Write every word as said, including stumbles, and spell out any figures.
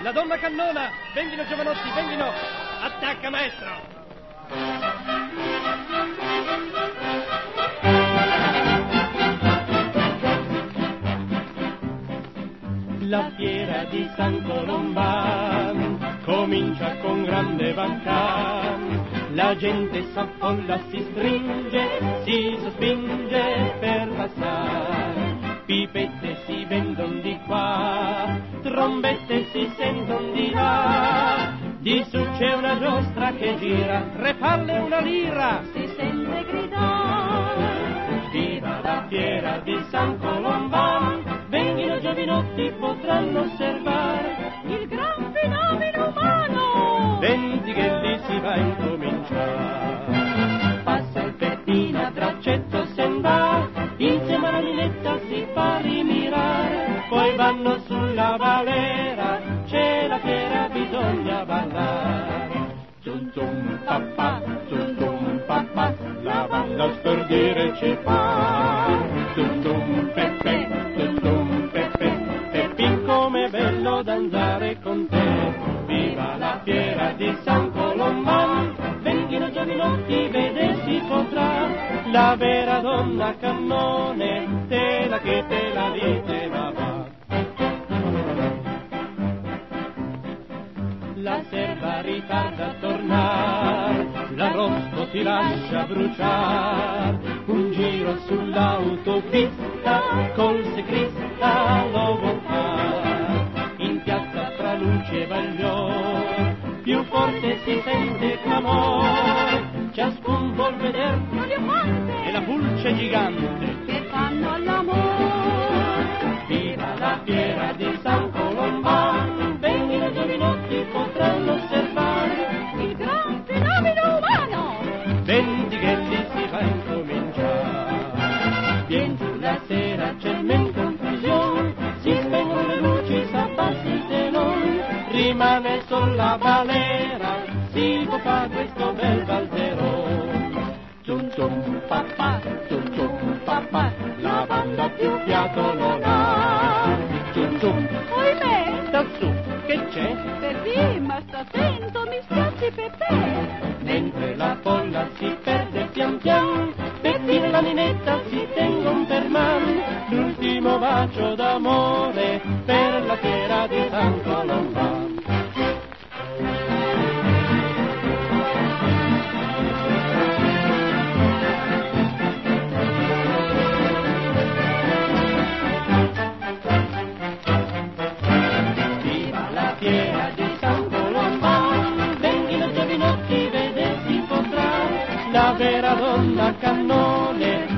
La donna cannona! Venghino giovanotti, venghino! Attacca, maestro! La fiera di San Colomban comincia con grande vancan. La gente s'affolla, si stringe, si sospinge per passare. Pipette si vendono di qua, trombette si sentono di là. Di su c'è una giostra che gira, tre palle e una lira. Si sente gridare. Viva la fiera di San Colomban! Venghino giovinotti, potranno osservare il gran fenomeno umano. Venti che lì si va a incominciare. Passa il Pettina, braccetto se va, insieme alla Ninetta si fa rimirare. Poi vanno sulla valera, c'è la fiera, bisogna ballare. Zum zum papà, zum zum papà, la banda sperdire ci fa. Zum zum pepe, zum zum pepe, Peppin com'è bello danzare con te. Viva la fiera di San Colomban, venghino giovinotti, vede si potrà. La vera donna cannone, tela che te la diceva va. La serva ritarda a tornar, l'arrosto si lascia bruciar. Un giro sull'autopista, col ciclista lo vuol far. In piazza tra luce e baglior, più forte si sente clamor. Ciascun vuol veder e la pulce gigante che fanno all'amor. Viva la fiera di San Colomban, venghino giovinotti, potranno osservare il gran fenomeno umano. Venti che lì si va a incominciare. Vien giù la sera, c'è men confusione, si spengono le luci, s'abbassa il telone, rimane solo la valera, si può fare questo bel balzerone. Zum zum papà, zum zum papà, la banda più fiato non ha. Zum zum, Oimè, da su, che c'è? Peppì, ma sta attento, mi spiace Peppè. Mentre la folla si perde pian pian, Peppino e la Ninetta si tengono per man. L'ultimo bacio d'amore per la fiera di San Colomban. Viva la fiera di San Colomban, venghino giovinotti, vede si potrà. La vera donna cannone